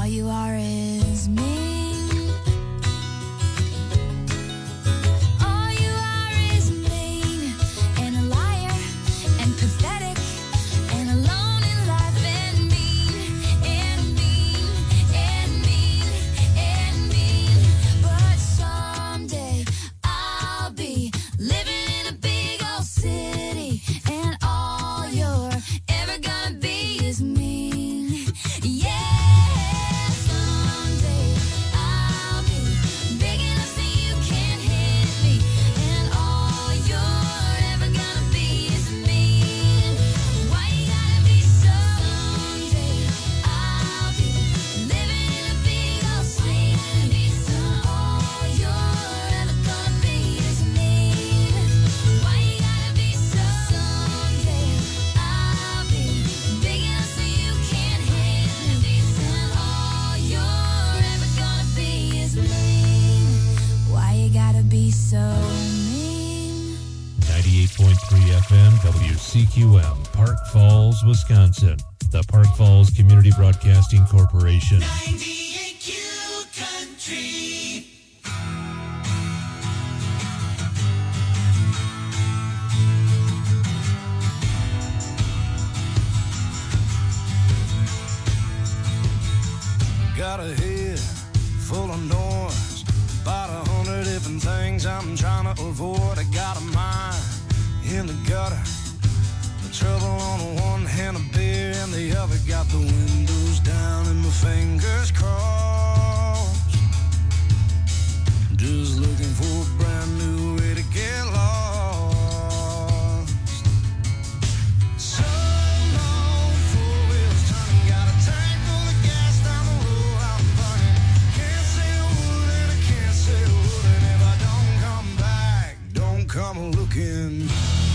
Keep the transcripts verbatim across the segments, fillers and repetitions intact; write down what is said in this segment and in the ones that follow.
All you are is mean. All you are is mean and a liar and pathetic and alone in life and mean and mean and mean and mean. But someday I'll be living in a big old city and all you're ever gonna be is mean. Yeah. So mean. ninety-eight point three F M W C Q M, Park Falls, Wisconsin. The Park Falls Community Broadcasting Corporation. ninety-eight Q Country. Got a head full of noise, about a hundred different things I'm trying to avoid. I got a mind in the gutter, the trouble on the one hand, a beer in the other. Got the windows down and my fingers crossed, just looking for a brand new way to get lost. So long, four wheels turning, got a tank full of gas down the road, I'm burning. Can't say a word and I can't say a word, and if I don't come back, don't come looking.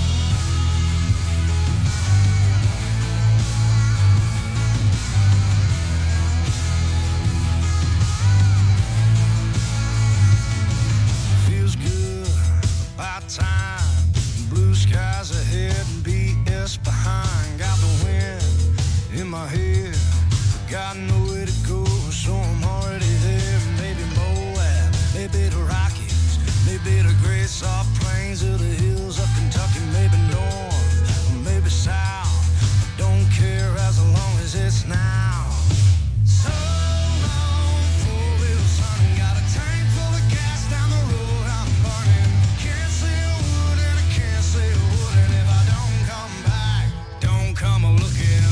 Feels good, about time. Blue skies ahead and B S behind. Got the wind in my head, got nowhere to go, so I'm already there. Maybe Moab, maybe the Rockies, maybe the great soft plains of the hills of Kentucky, maybe north, or maybe south. I don't care as long as it's now. So long, four wheels turning, got a tank full of gas down the road, I'm burning. Can't say a word and I can't say a word, and if I don't come back, don't come a looking.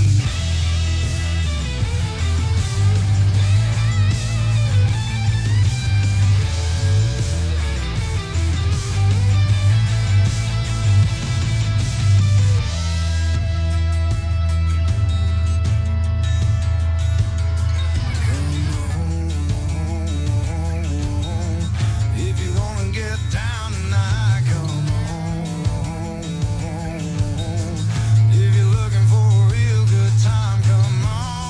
If you wanna get down tonight, come on. If you're looking for a real good time, come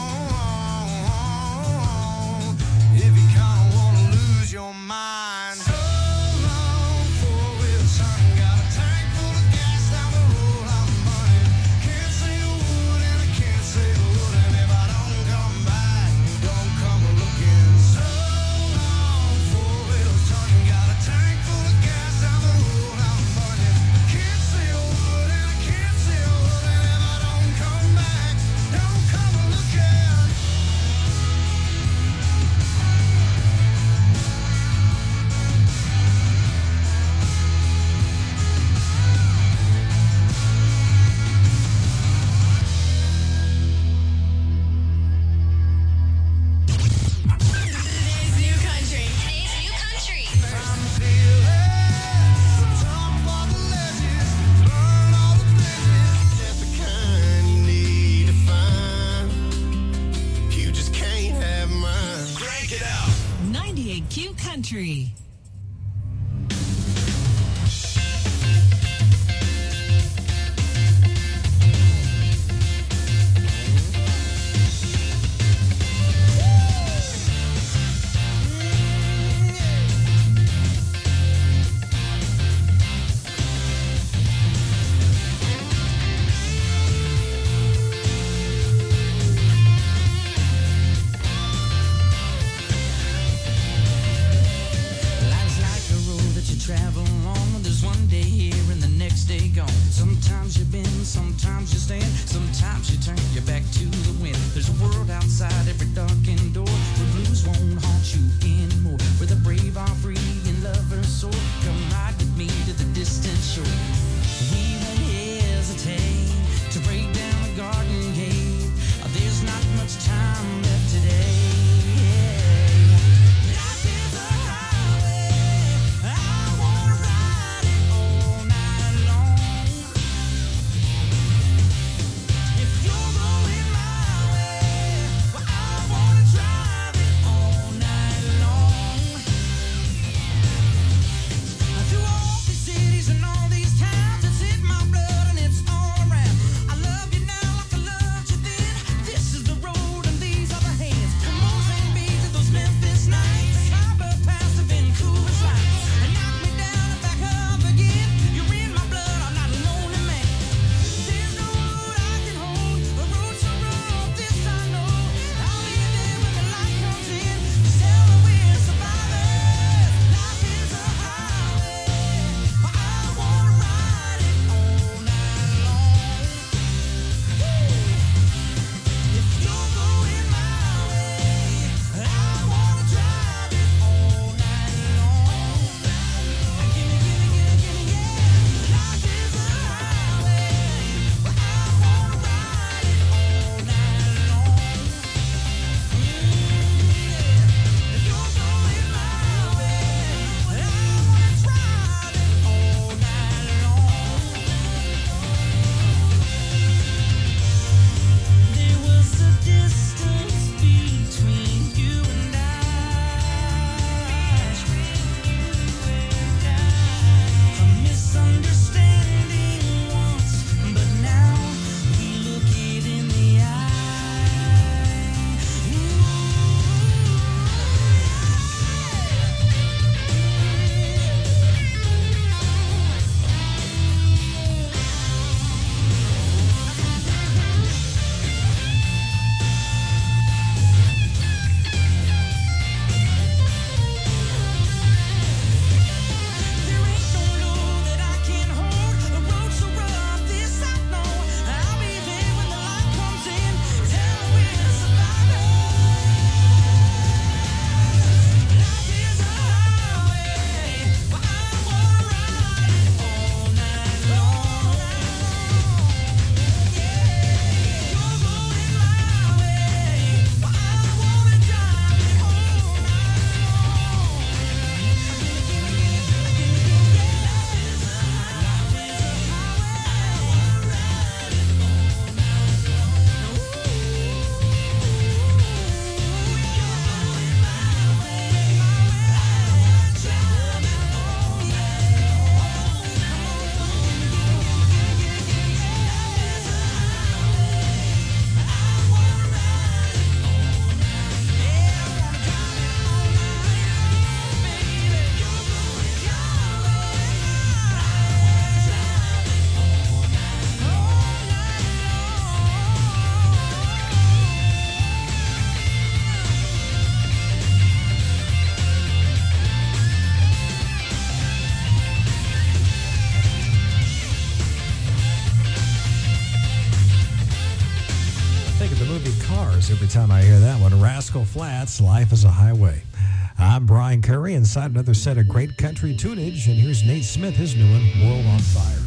on. If you kinda wanna lose your mind. So long, four wheels turning, got a tank full of gas down the road, I'm burning. Can't say a word and I can't say a word, and if I don't come back, don't come a looking. So long, four wheels turning, got a tank full of gas down the road, I'm burning. Can't say a word and I can't say a word, and if I don't come back, don't come a looking. Today's new country. Today's new country. I'm feeling the top of the ledges, burn all the bridges. Just the kind you need to find. You just can't have mine. Crank it out. ninety-eight Q Country. course, every time I hear that one, Rascal Flatts, Life is a Highway. I'm Brian Curry, inside another set of great country tunage, and here's Nate Smith, his new one, World on Fire.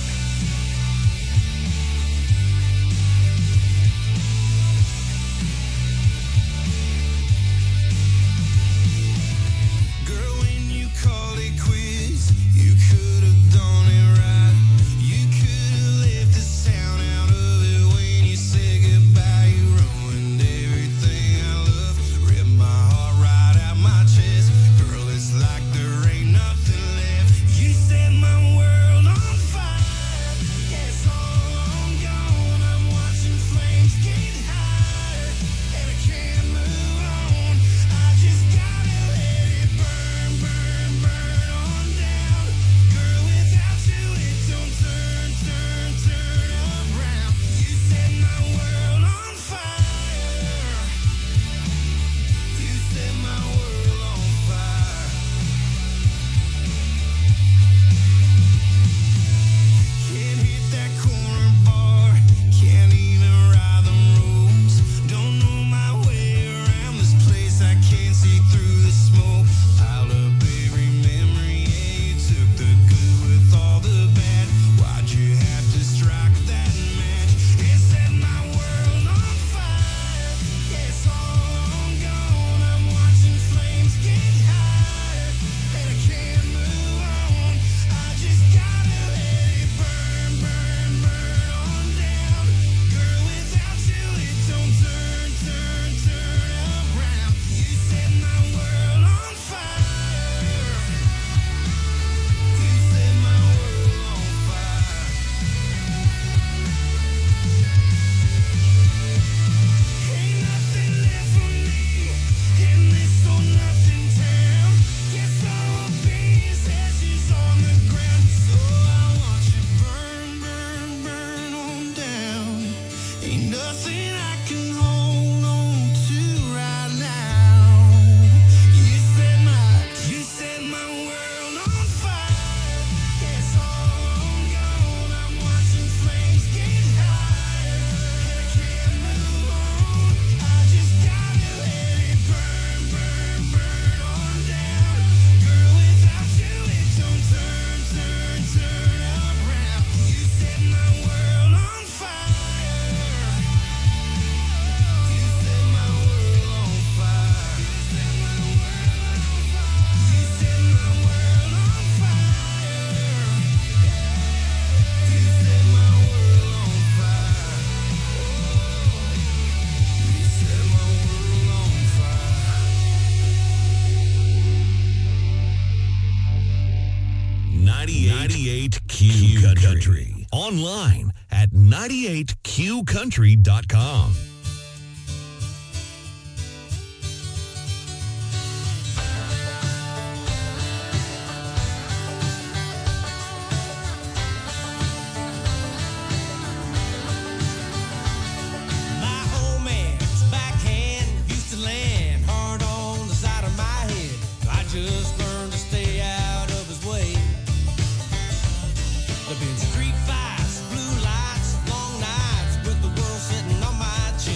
ninety-eight Q Country. Online at ninety-eight Q country dot com. Street fights, blue lights, long nights with the world sitting on my chest.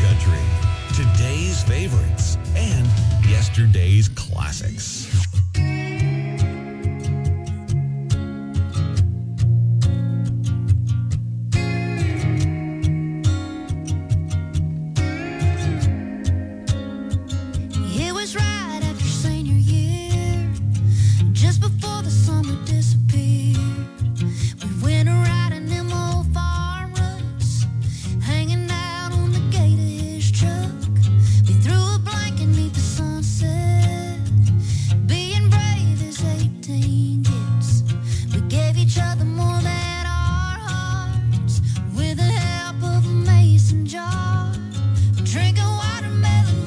Country. Today's favorites and yesterday's classics. It was right after senior year, just before the summer disappeared. We went a riding them old farm ruts, hanging out on the gate of his truck. We threw a blanket neath the sunset, being brave as eighteen gets. We gave each other more than our hearts, with the help of a mason jar. Drinking watermelon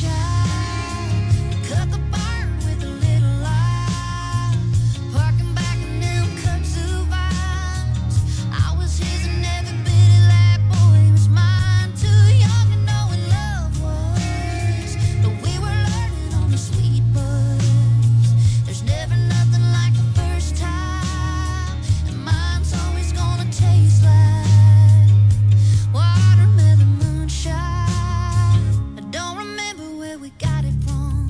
moonshine, cut the barn with a little light, parking back in them kudzu vines. I was his and every bit of that boy was mine. Too young to know what love was, but we were learning on the sweet buzz. There's never nothing like the first time, and mine's always gonna taste like watermelon moonshine. I don't remember where we got it from.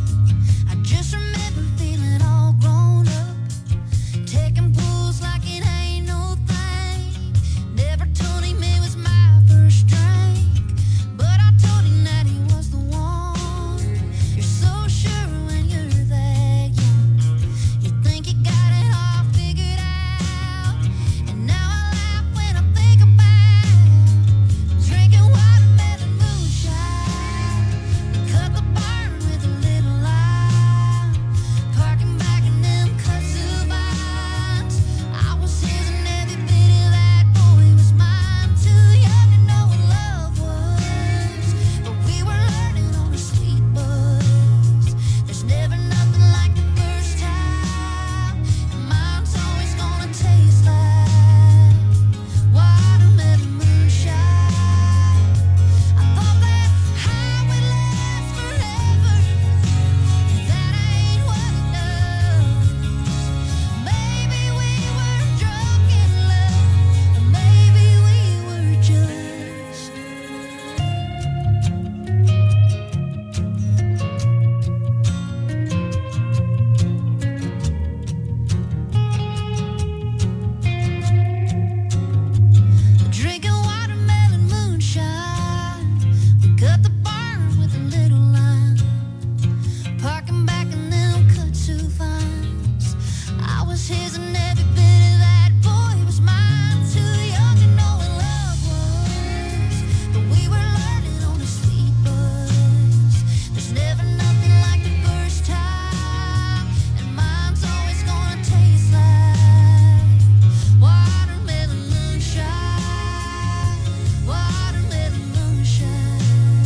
I just remember feeling all grown up, taking pulls like it ain't no thing. Never told him it was my first drink, but I told him that he was the one. You're so sure when you're that young, you think you got it all figured out. And now I laugh when I think about drinking watermelon moonshine. We cut the barn with a little light, parking back in them kudzu vines. I was his and every bit of that boy was mine. Too young to know what love was, but we were learning on a sweet buzz. There's never nothing like the first time, and mine's always gonna taste like watermelon moonshine. I thought that high would last forever, that ain't what it does. Maybe we were drunk in love, or maybe we were just drinking watermelon moonshine. We cut the barn with a little line, parking back in them kudzu vines. I was his and every bit of that boy was mine. Too young to know what love was, but we were learning on a sweet buzz. There's never nothing like the first time, and mine's always gonna taste like watermelon moonshine, watermelon moonshine.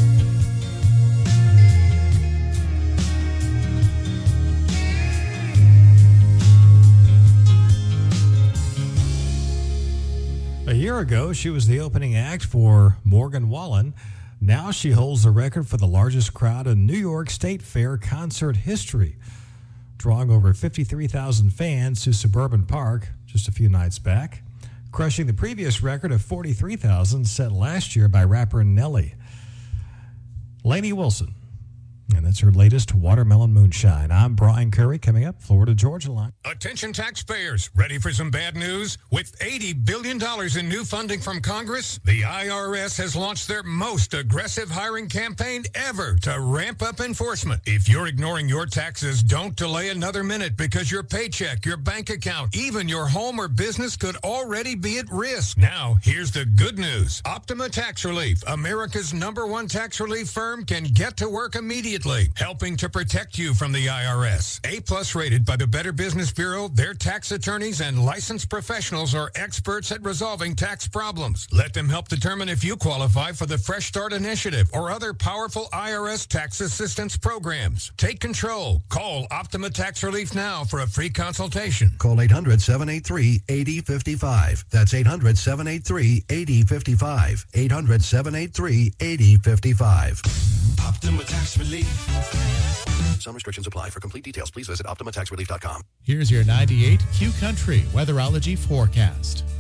A year ago, she was the opening act for Morgan Wallen. Now she holds the record for the largest crowd in New York State Fair concert history, drawing over fifty-three thousand fans to Suburban Park just a few nights back, crushing the previous record of forty-three thousand set last year by rapper Nelly. Lainey Wilson, and that's her latest Watermelon Moonshine. I'm Brian Curry. Coming up, Florida Georgia Line. Attention taxpayers, ready for some bad news? With eighty billion dollars in new funding from Congress, the I R S has launched their most aggressive hiring campaign ever to ramp up enforcement. If you're ignoring your taxes, don't delay another minute, because your paycheck, your bank account, even your home or business could already be at risk. Now, here's the good news. Optima Tax Relief, America's number one tax relief firm, can get to work immediately, helping to protect you from the I R S. A-plus rated by the Better Business Bureau, their tax attorneys and licensed professionals are experts at resolving tax problems. Let them help determine if you qualify for the Fresh Start Initiative or other powerful I R S tax assistance programs. Take control. Call Optima Tax Relief now for a free consultation. Call eight hundred, seven eight three, eight zero five five. That's eight hundred, seven eight three, eight zero five five. eight hundred, seven eight three, eight zero five five. Optima Tax Relief. Some restrictions apply. For complete details, please visit optima tax relief dot com. Here's your ninety-eight Q Country Weatherology forecast.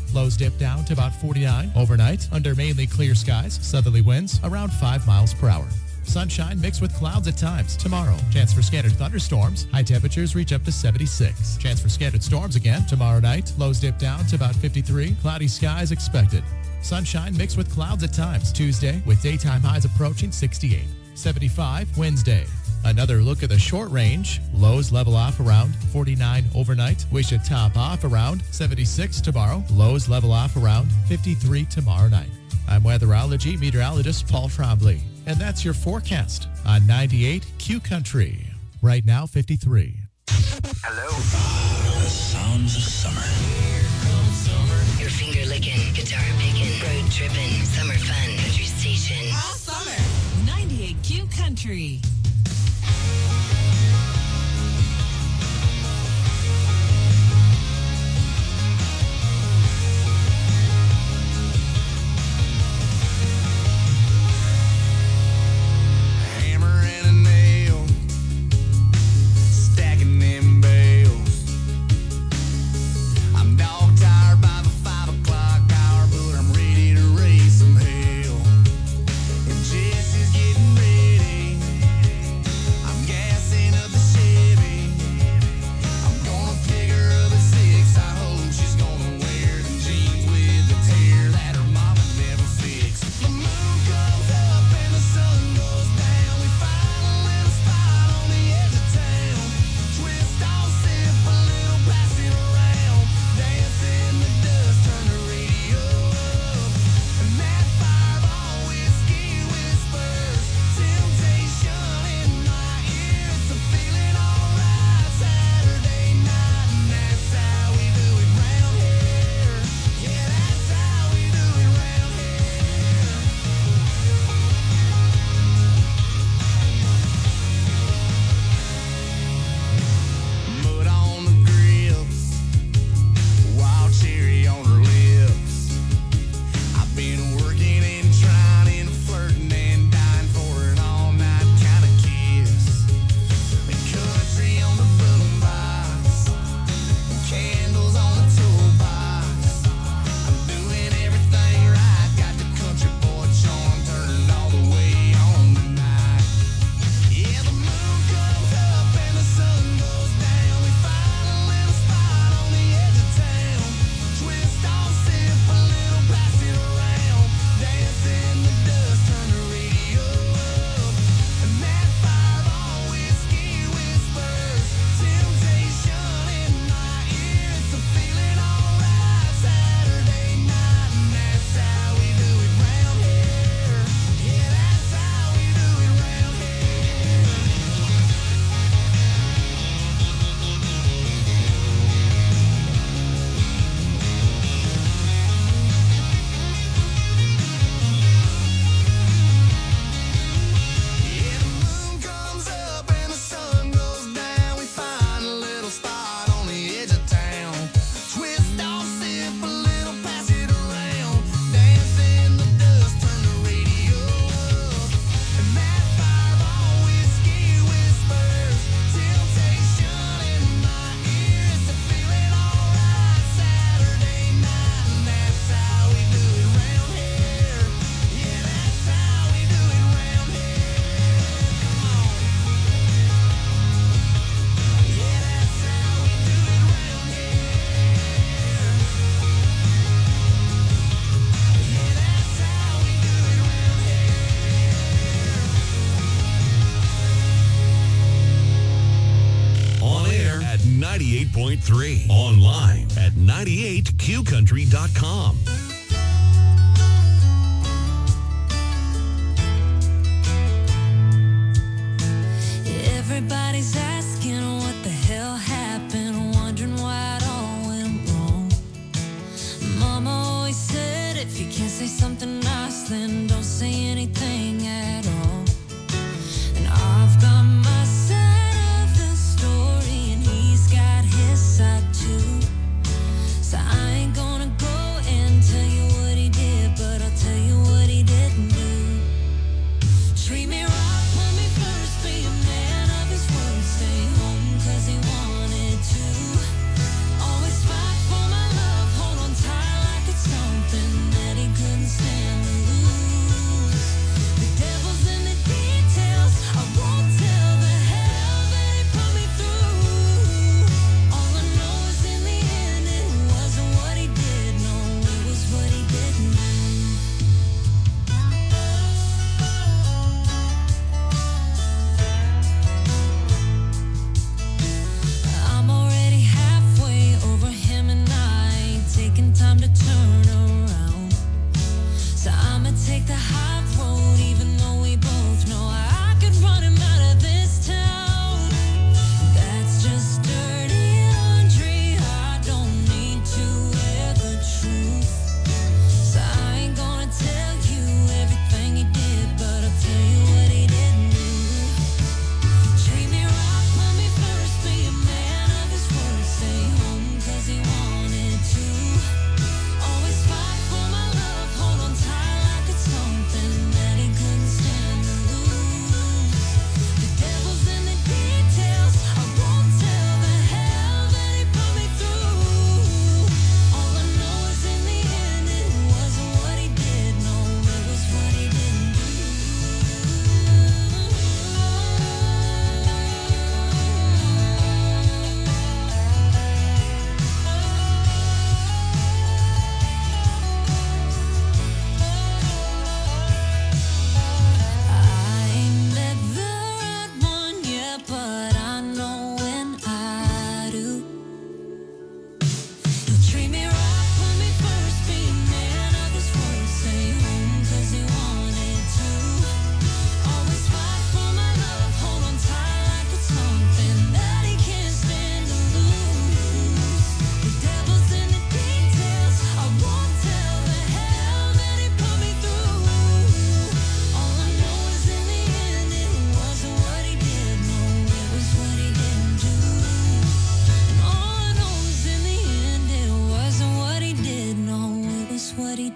Lows dip down to about forty-nine. Overnight, under mainly clear skies, southerly winds around five miles per hour. Sunshine mixed with clouds at times. Tomorrow, chance for scattered thunderstorms. High temperatures reach up to seventy-six. Chance for scattered storms again tomorrow night. Lows dip down to about fifty-three. Cloudy skies expected. Sunshine mixed with clouds at times. Tuesday, with daytime highs approaching sixty-eight. seventy-five Wednesday. Another look at the short range. Lows level off around forty-nine overnight. We should top off around seventy-six tomorrow. Lows level off around fifty-three tomorrow night. I'm weatherology meteorologist Paul Trombley, and that's your forecast on ninety-eight Q Country. Right now, fifty-three. Hello. The sounds of summer. Here comes summer. Your finger licking, guitar picking, road tripping, summer fun, country station. All summer. ninety-eight Q Country. Jesse's getting ready. ninety-eight point three. Online at ninety-eight Q country dot com. Everybody's asking what the hell happened, wondering why it all went wrong. Mama always said if you can't say something nice, then don't say anything at all. And I've got my side of the story, and he's got his side too. So I ain't gonna go and tell you what he did, but I'll tell you what he didn't do. Treat me right, put me first, be a man of his word, stay home cause he wanted to. Always fight for my love, hold on tight like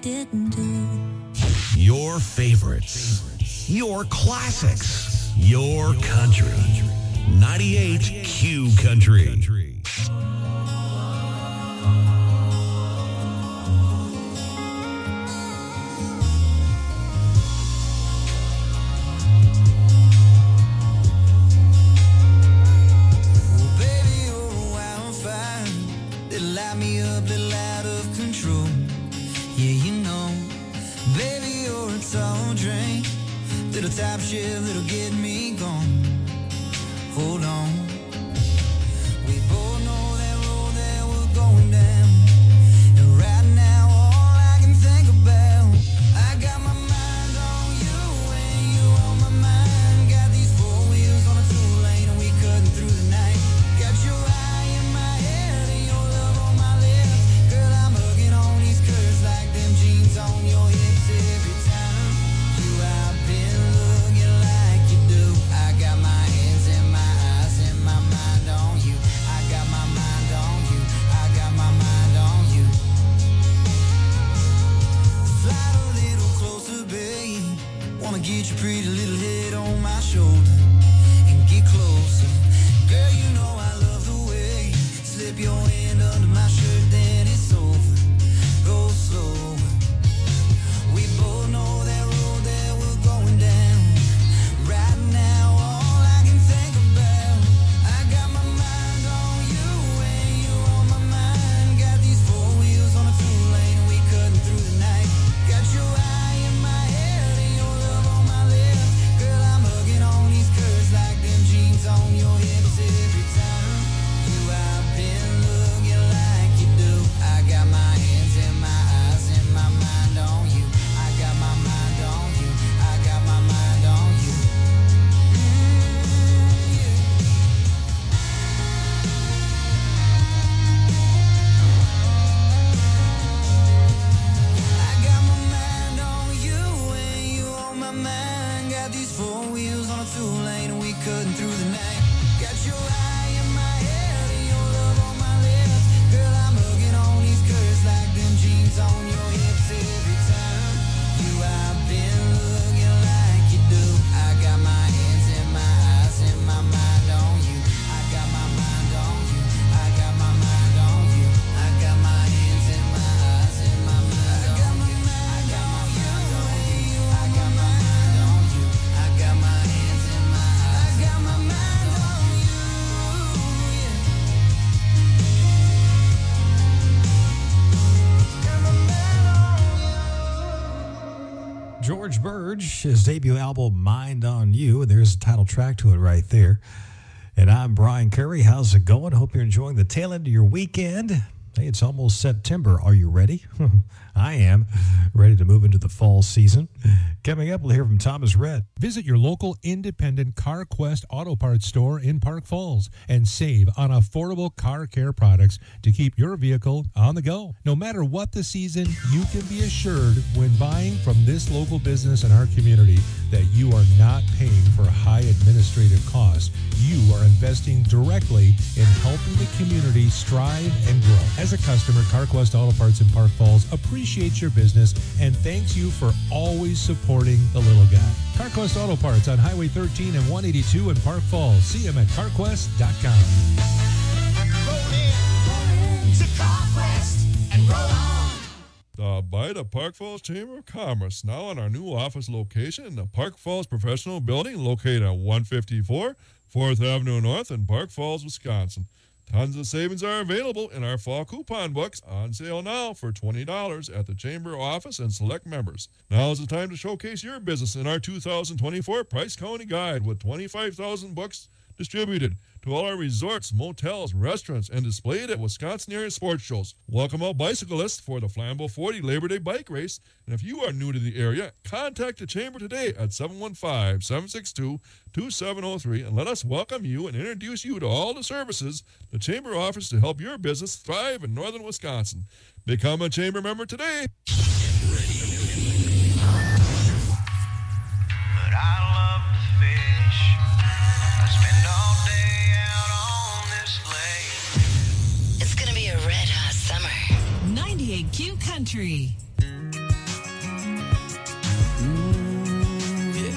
didn't do. Your favorites. Your classics. Your country. ninety-eight Q Country. Light me up, little out of control. Yeah, you know, baby, you're a tall drink, little top shift, little get me gone. Hold on, we both know that road that we're going down, and right now all I can think about, I got my mind on you and you on my mind. Got these four wheels on a two lane and we cutting through the night. Got your eye in my head and your love on my lips. Girl, I'm hugging on these curves like them jeans on your hips. Every time you out been looking like you do, I got my hands in my eyes and my mind on you. I got my mind on you. I got my mind on you. Slide a little closer, babe. Wanna get your pretty little head on my shoulder and get closer. Girl, you know I love the way you slip your hand under my shirt, then it's over. Go slow. We both know that road that we're going down. Right now, all I can think about, I got my mind on you and you on my mind. Got these four wheels on a two lane and we cutting through the night. Got your eye in my head and your love on my lips. Girl, I'm hugging on these curves like them jeans on your hips. Every time you out been looking like you do, I got my hands in my eyes and my mind on you. I got my mind on you. I got my mind on you. Mm, yeah. I got my mind on you and you on my mind. Got these four wheels on a two lane and we cutting through the night. Got your eye in my head and your love on my lips. Girl, I'm hugging on these curves like them jeans on your hips. Every time you out been looking like you do, I got my hands in my eyes and my mind on you. I got my mind on you. I got my mind on you. I got my hands in my eyes and my mind on you. I got my mind on you. I got my mind on you. I got my hands in my eyes. I got my mind on you. Yeah. Got my mind on you. George Burge, his debut album, Mind on You. There's a title track to it right there. And I'm Brian Curry. How's it going? Hope you're enjoying the tail end of your weekend. Hey, it's almost September. Are you ready? I am. Ready to move into the fall season. Coming up, we'll hear from Thomas Redd. Visit your local independent CarQuest Auto Parts store in Park Falls and save on affordable car care products to keep your vehicle on the go. No matter what the season, you can be assured when buying from this local business in our community that you are not paying for high administrative costs. You are investing directly in helping the community strive and grow. As a customer, CarQuest Auto Parts in Park Falls appreciates your business and thanks you for always supporting the little guy. CarQuest Auto Parts on Highway thirteen and one eighty-two in Park Falls. See them at carquest dot com. Roll in, roll in to CarQuest and roll on. Stop by the Park Falls Chamber of Commerce, now in our new office location in the Park Falls Professional Building, located at one fifty-four fourth Avenue North in Park Falls, Wisconsin. Tons of savings are available in our fall coupon books, on sale now for twenty dollars at the Chamber office and select members. Now is the time to showcase your business in our two thousand twenty-four Price County Guide with twenty-five thousand books distributed to all our resorts, motels, restaurants, and displayed at Wisconsin area sports shows. Welcome all bicyclists for the Flambeau forty Labor Day Bike Race. And if you are new to the area, contact the Chamber today at seven one five, seven six two, two seven zero three and let us welcome you and introduce you to all the services the Chamber offers to help your business thrive in northern Wisconsin. Become a Chamber member today. But I love to fish. I spend all day out on this lake. It's gonna be a red hot summer. ninety-eight Q Country. Mm, yeah.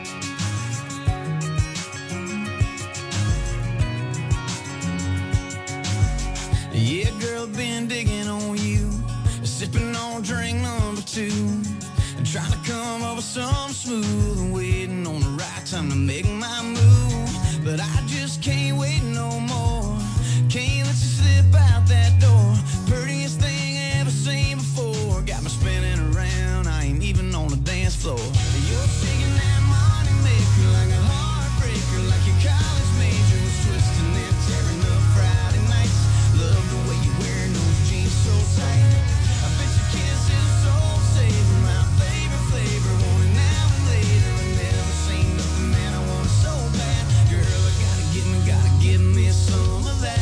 Yeah, girl, been digging on you, sipping on drink number two, and trying to come up with some smooth and waiting on the right time to make my move. But I just can't wait no more. Can't let you slip out that door. Prettiest thing I ever seen before. Got me spinning around, I ain't even on the dance floor. You're shaking that money maker like a heartbreaker, like your college major was twisting and tearing up Friday nights. Love the way you wearing those jeans so tight. I bet your kiss is a soul saver, my favorite flavor. Want it now and later. I never seen nothing, man, I want it so bad. Girl, I gotta get me, gotta give me some of that.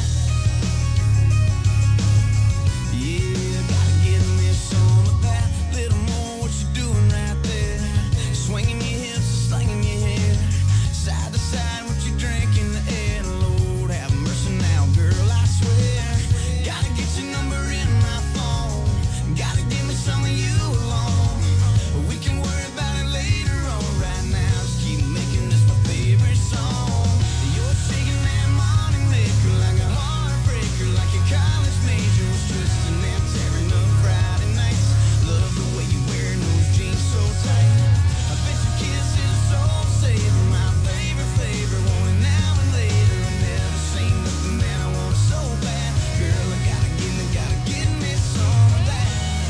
Yeah, gotta give me some of that. Little more, what you doing right there? Swinging your hips, slinging your hair, side to side, what you drink in the air. Lord, have mercy now, girl, I swear. Gotta get your number in my phone. Gotta give me some of you alone. We can worry about it later on. Right now, just keep making this my favorite song. You're shaking that money maker like a heartbreaker, like your college major was twisting and tearing up Friday nights. Love the way you wearing those jeans so tight. I bet your kiss is a soul saver, my favorite flavor. Want it now and later. I never seen nothing, man, I want it so bad. Girl, I gotta give me, gotta give me some of that.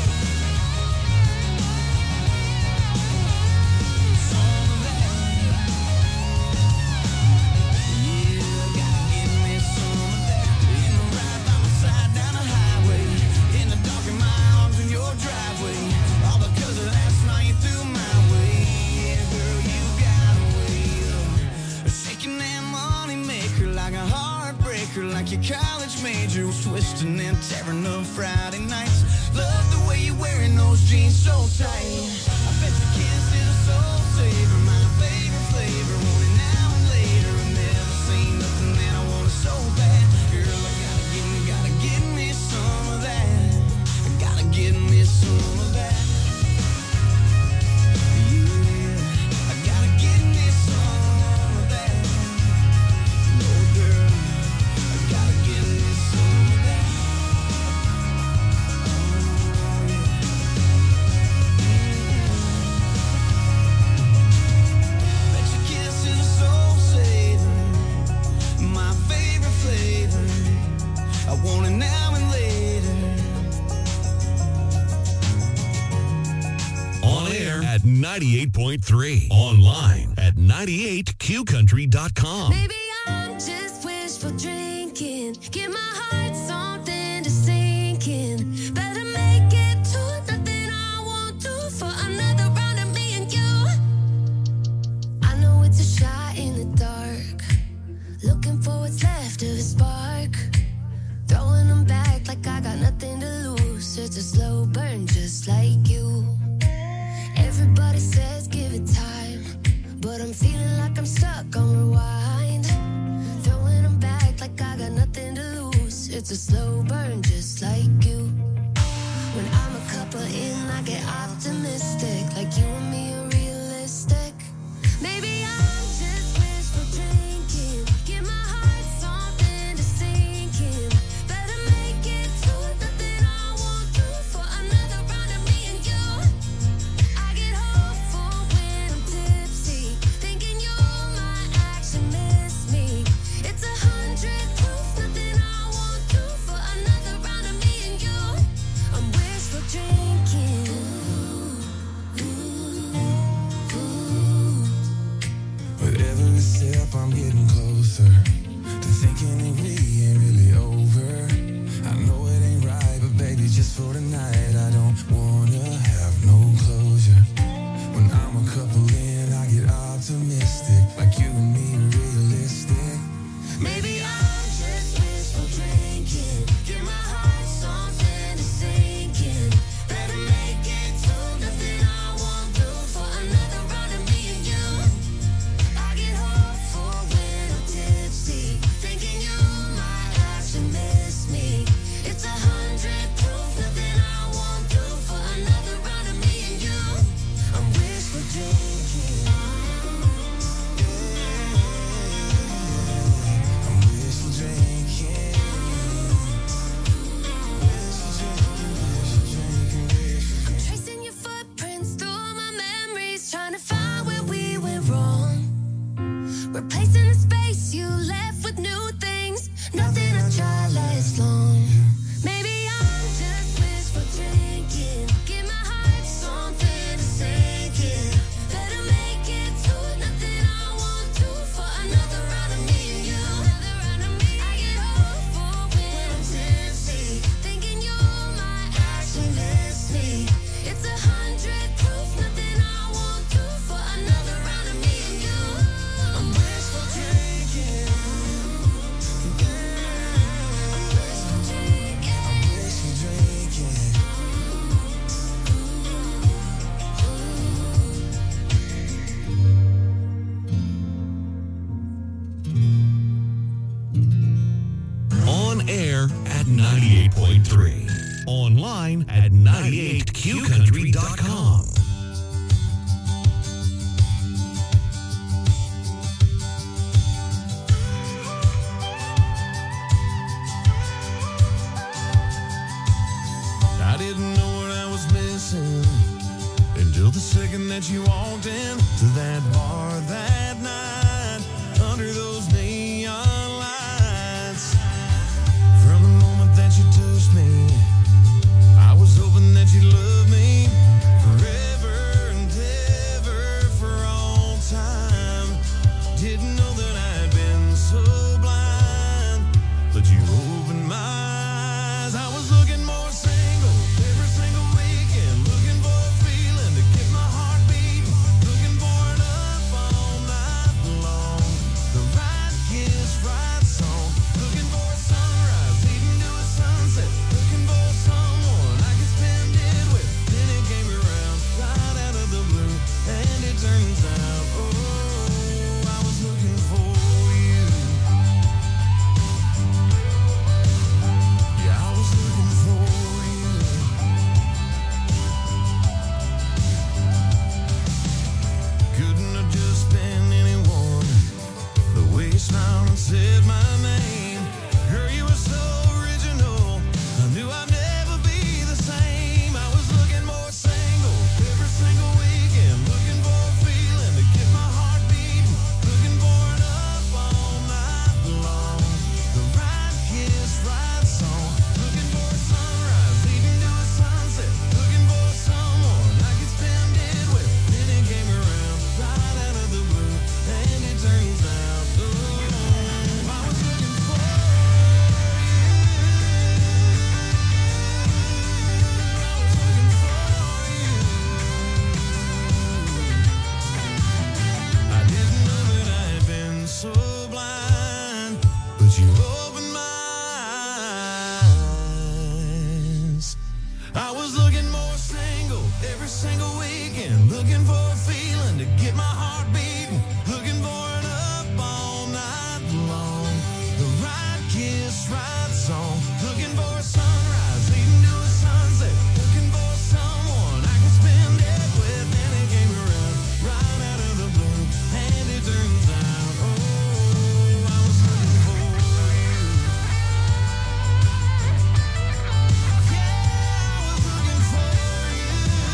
Some of that. Yeah, gotta give me some of that. In the ride by my side down the highway, in the dark in my arms in your driveway. All because of last night you threw my way. Yeah, girl, you got a way of shaking that money maker like a heartbreaker, like your college major was twisting and tearing up Friday nights. Love the way you wearing those jeans so tight. I bet your kiss is a soul saver, my favorite flavor. Want it now and later. I never seen nothing, man, I want it so bad. Girl, I gotta give me, gotta give me some of that. I gotta give me some of that. Yeah, I gotta give me some of that. No, girl, I gotta give me some of that. Bet your kiss is a soul saver, my favorite flavor. I want it now and later. On air at ninety-eight point three. Online at ninety-eight q country dot com. Maybe I'm just wishful drinking. Give my heart something to sink in. Better make it to nothing I won't do for another round of me and you. I know it's a shot in the dark, looking for what's left of a spark. Throwing them back like I got nothing to lose. It's a slow burn just like you. Everybody says give it time, but I'm feeling like I'm stuck on rewind. Throwing them back like I got nothing to lose. It's a slow burn just like you. When I'm a couple in, I get optimistic, like you and me are realistic. Maybe I'm just wishful drinking. Give my heart something to sink in. Better make it to nothing I won't do for another round of me and you. I get hopeful when I'm tipsy, thinking you might actually miss me. It's a hundred proof, nothing I won't do for another round of me and you. I'm wishful drinking. ninety-eight point three. Online at ninety-eight q country dot com. I didn't know what I was missing until the second that you walked in to that bar that night under those neon lights. From the moment that you touched me, I was hoping that you'd love me forever and ever for all time. Didn't know that I'd been so blind, but you opened my eyes. I was looking more single every single weekend, looking for a feeling to get my heart beating, looking for it up all night long. The right kiss, right song, looking for a sunrise, leading to a sunset, looking for someone I could spend it with. Then it came around right out of the blue, and it turns out, oh, I was looking for you. Yeah, I was looking for you. Couldn't have just been anyone. The way you smiled and said my name, girl, you were so original. I knew I'd never be the same. I was looking more single every single weekend, looking for a feeling to get my heart beating, looking for it up all night long. The right kiss, right song, looking for a sunrise, leading to a sunset, looking for someone I could spend it with. Then it came around right out of the blue, and it turns out, oh, I was looking for you. I was looking for you. I didn't know that I had been so blind, but you opened my eyes. I was looking more single every single weekend, looking for a feeling to get my heart beating, looking for it up all night long. The right kiss, right song, looking for a sunrise, leading to a sunset, looking for someone I can spend it with. Then it came around right out of the blue, and it turns out, oh, I was looking for you. Yeah, I was looking for you.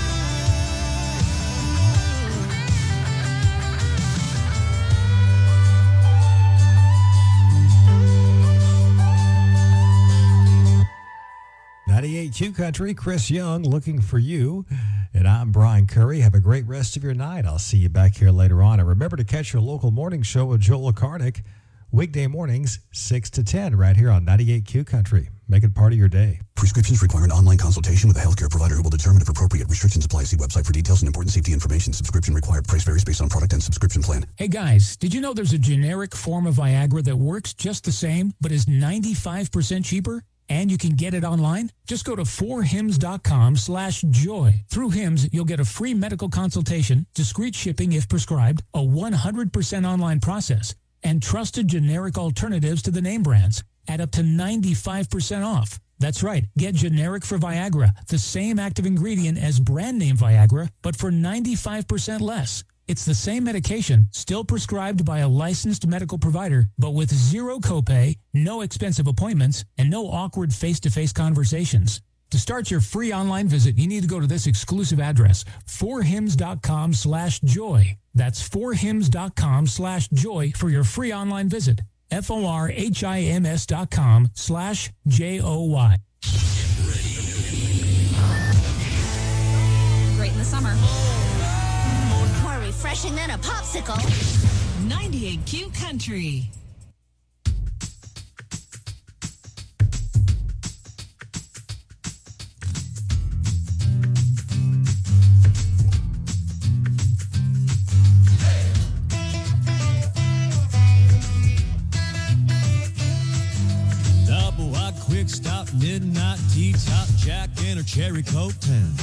ninety-eight Q Country, Chris Young, looking for you. And I'm Brian Curry. Have a great rest of your night. I'll see you back here later on. And remember to catch your local morning show with Joel Karnick, weekday mornings, six to ten, right here on ninety-eight Q Country. Make it part of your day. Prescriptions require an online consultation with a healthcare provider who will determine if appropriate. Restrictions apply. See website for details and important safety information. Subscription required. Price varies based on product and subscription plan. Hey guys, did you know there's a generic form of Viagra that works just the same, but is ninety-five percent cheaper? And you can get it online? Just go to four hims dot com slash joy. Through Hims, you'll get a free medical consultation, discreet shipping if prescribed, a one hundred percent online process, and trusted generic alternatives to the name brands at up to ninety-five percent off. That's right. Get generic for Viagra, the same active ingredient as brand name Viagra, but for ninety-five percent less. It's the same medication, still prescribed by a licensed medical provider, but with zero copay, no expensive appointments, and no awkward face-to-face conversations. To start your free online visit, you need to go to this exclusive address, four hims dot com slash joy. That's four hims dot com slash joy for your free online visit. F O R H I M S dot com slash J O Y. Great in the summer. More refreshing than a popsicle. ninety-eight Q Country. Double wide quick stop, midnight tea top, Jack in her cherry coke town.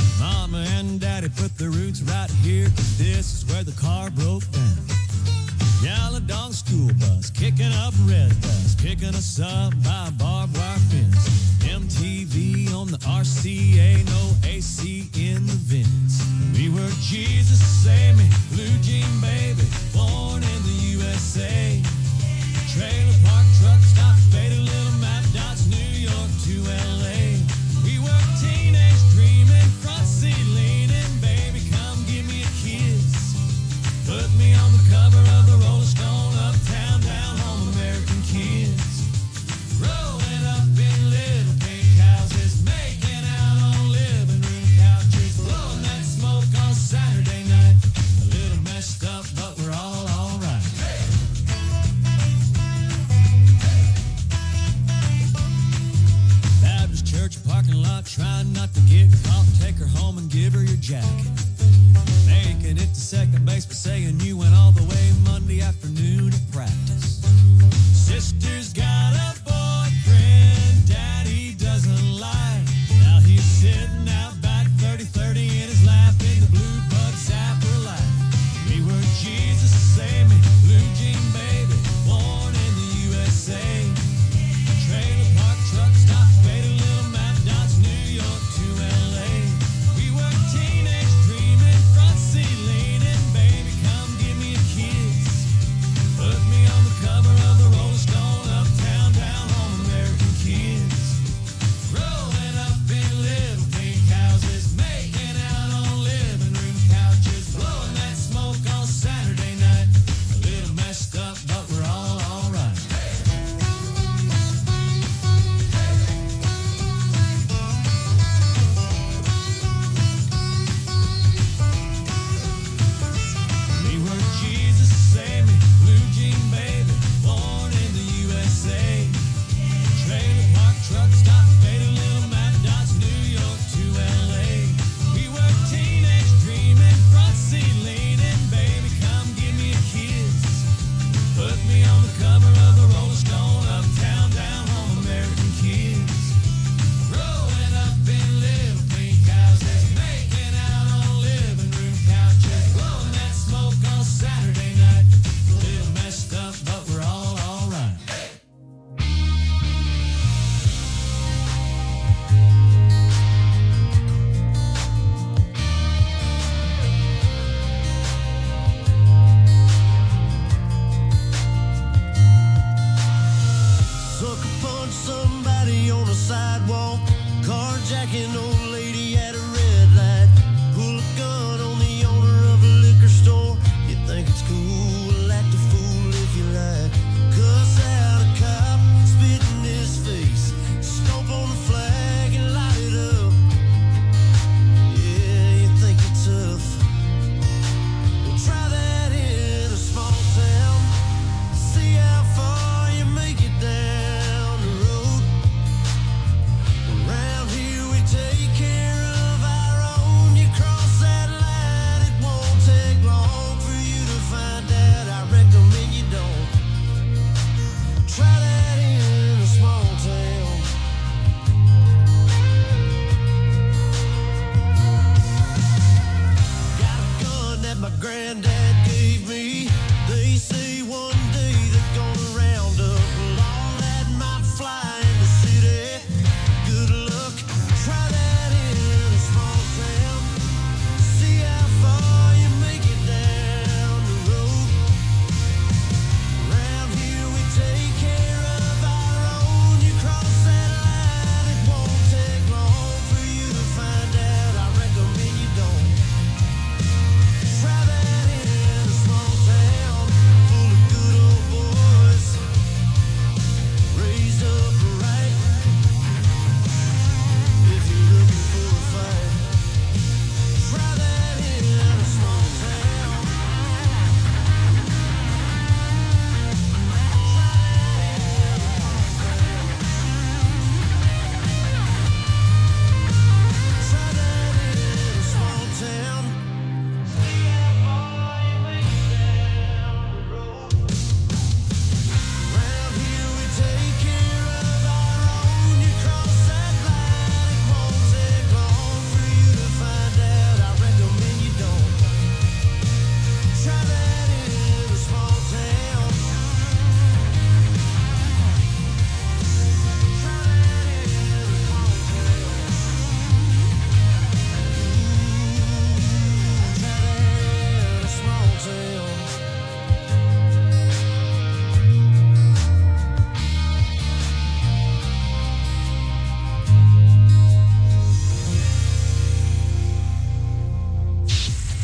Mama and Daddy put their roots right here, 'cause this is where the car broke down. Yellow dog school bus, kicking up red dust, picking us up by a barbed wire fence. M T V on the R C A, no A C in the vents. We were Jesus save me, blue jean baby, born in the U S A. Trailer park truck stop, faded little map dots, New York to L A. We were teenage dreaming, front seat leaning, baby come give me a kiss. Put me on the cover of the Rolling Stone, uptown, down home, American kids. Rolling up in little pink houses, making out on living room couches, blowing that smoke on Saturday night. A little messed up, but we're all alright. Baptist church parking lot, trying not to get caught. Take her home and give her your jacket. Making it to second base, but saying you went all the way Monday afternoon to practice. Sister's got a boyfriend, daddy doesn't lie. Now he's sitting out back, thirty thirty in his lap in the blue bug zapper light. We were Jesus save me, blue jean baby, born in the U S A. Trailer park truck stop, faded little map dots, New York to L A. We were teenage dreaming, front seat leaning, baby come give me a kiss. Put me on the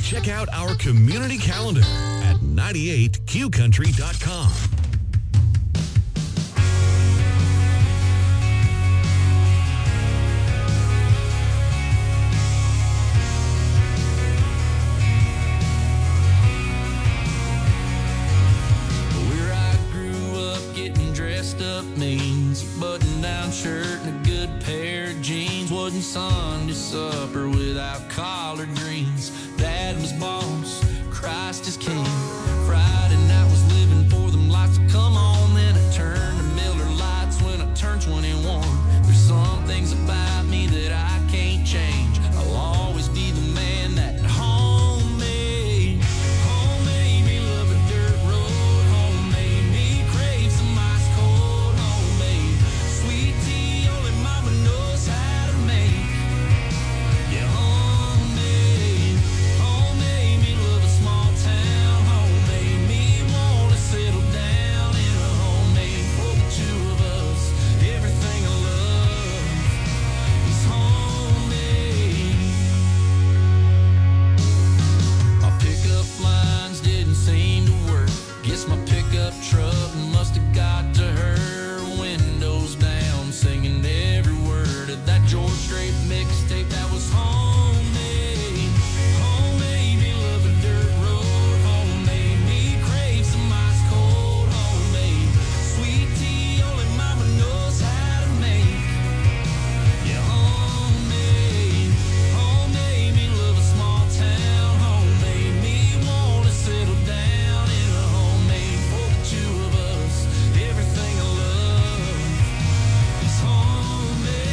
Check out our community calendar at ninety-eight q country dot com. Means a button-down shirt and a good pair of jeans. Wasn't Sunday supper without collard greens. Dad was boss, Christ is king. Friday night was living for them lights to come on. Then I turned to Miller Lights when I turned twenty-one. There's some things about me that I can't change. I'll always be the man that home made. Home made me love a dirt road. Home made me crave some ice cold. Sweet tea only mama knows how to make. Yeah, homemade. Homemade me love a small town. Homemade me wanna settle down in a homemade for the two of us. Everything I love is homemade. My pickup lines didn't seem to work. Guess my pickup truck must have got to her. Windows down, singing every word of that George Strait mixtape that was homemade. Homemade me love a dirt road. Homemade me crave some ice cold. Homemade sweet tea only mama knows how to make. Yeah, homemade. Homemade me love a small town. Homemade me wanna settle down in a homemade for the two of us. Everything I love is homemade.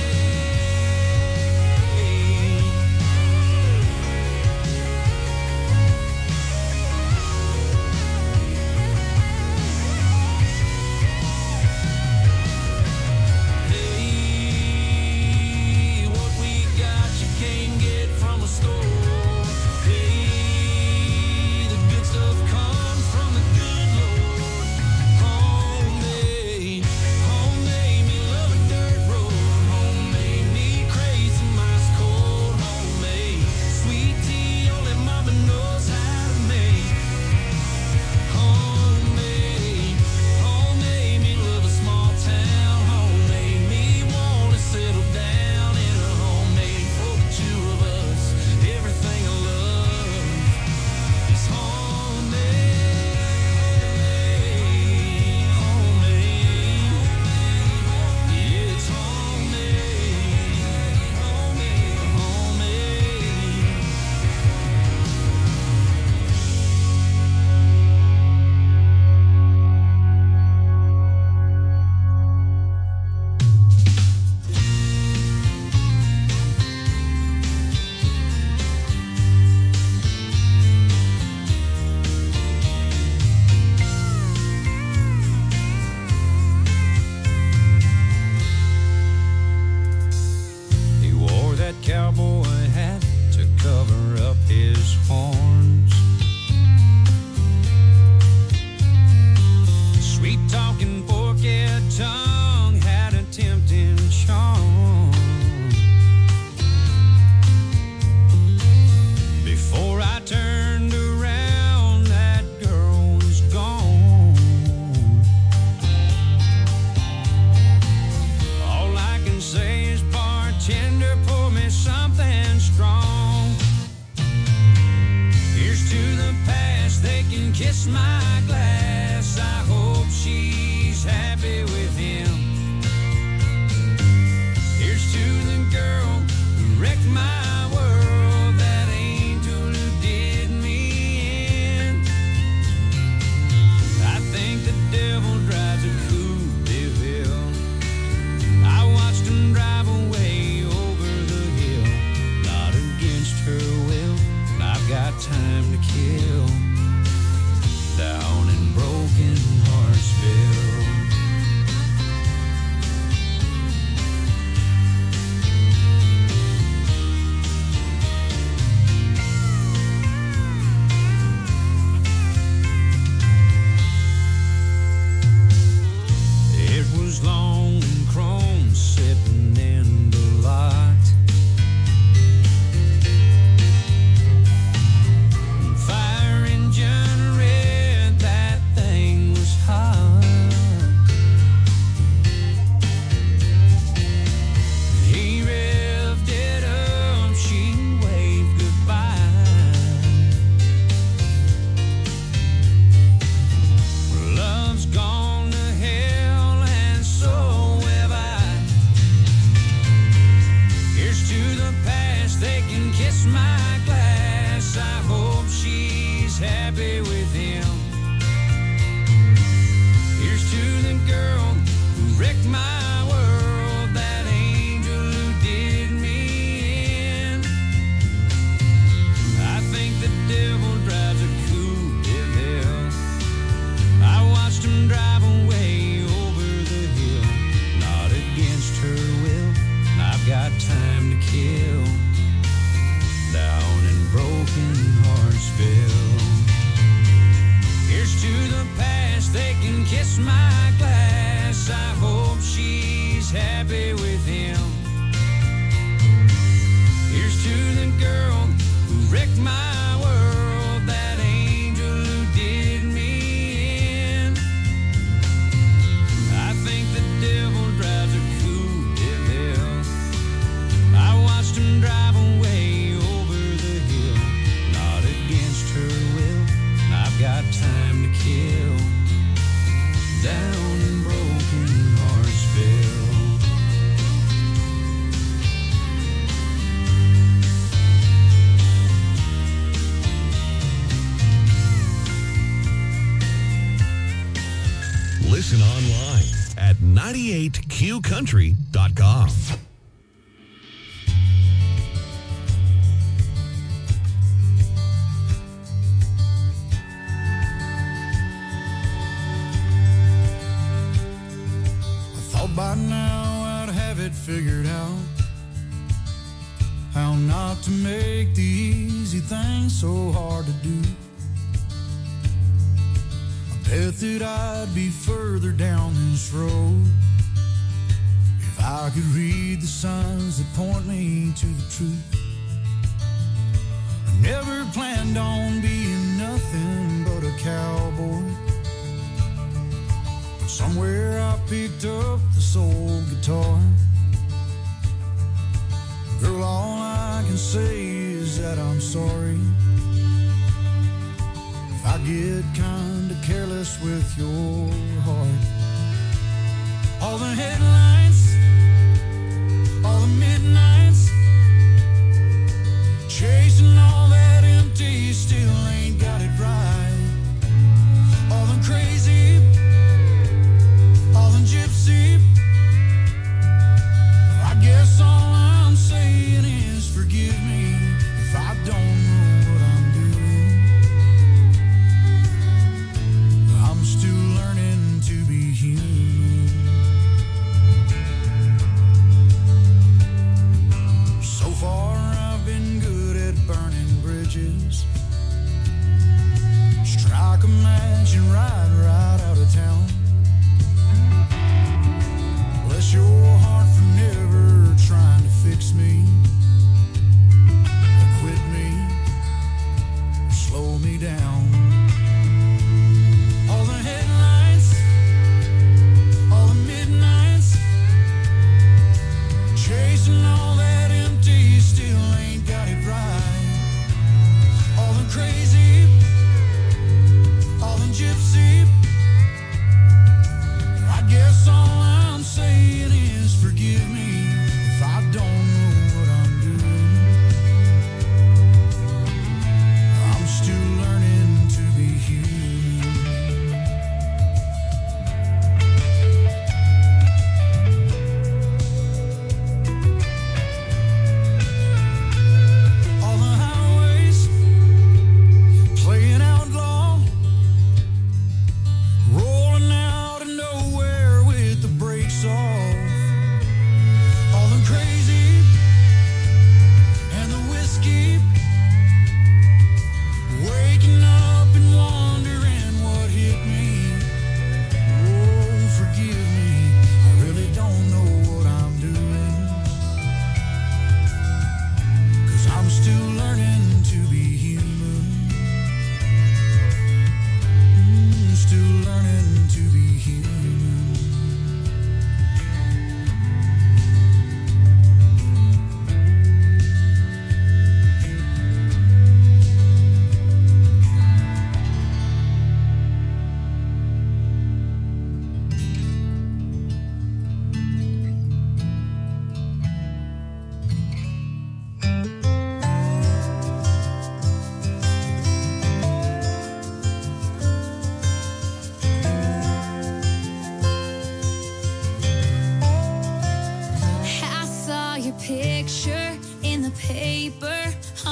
Hey, what we got you can't get from a store. Hey, the good stuff comes from the good Lord. Homemade, homemade me love a dirt road. Homemade me crave some ice cold. Homemade sweet tea only mama knows how to make. Homemade, homemade me love a small town. Homemade me wanna settle down in a homemade for the two of us. Everything I love is homemade. Homemade, yeah, it's homemade. Homemade, homemade. He wore that cowboy hat to cover up his horns. Sweet talking fork-head tongue had a tempting charm. Before I turned around, that girl was gone. All I can say is, bartender, pour me something strong. Here's to the past, they can kiss my glass. I hope she's happy with him. Here's to the girl who wrecked my world, that angel who did me in. I think the devil drives a coupe de ville. I watched him drive away over the hill, not against her will. I've got time to kill down in Broken Heartsville. It was long and chrome sitting in the lot. kiss my glass. I hope she's happy with him. Here's to the girl who wrecked my world, that angel who did me in. I think the devil drives a coupe de ville. I watched him drive away over the hill, not against her will. I've got time to kill down in broken Hartsville. Here's to the past, they can kiss my glass. I hope she's happy with him. Here's to the girl who wrecked my world, that angel who did me in. I think the devil drives a coupe de ville. I watched him drive away over the hill, not against her will. I've got time to kill down in broken Hartsville. Listen online at ninety-eight Q country dot com. Thought by now I'd have it figured out, how not to make the easy things so hard to do. I bet that I'd be further down this road if I could read the signs that point me to the truth. I never planned on being nothing but a cowboy. Somewhere I picked up the soul guitar. Girl, all I can say is that I'm sorry if I get kinda careless with your heart. All the headlines, all the midnights, chasing all that empty, still ain't got it right. All the crazy, all the gypsy, I guess all I'm saying is forgive me if I don't know what I'm doing. I'm still learning to be human. So far I've been good at burning bridges. Strike a match and ride right out of town. Bless your heart for never trying to fix me, or quit me, or slow me down. All the headlights, all the midnights, chasing all that empty, still ain't got it right. All the crazy, all the gypsy, I guess all I'm saying is forgive me if I don't know what I'm doing. I'm still learning to be human. All the highways playing outlaw,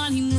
honeymoon.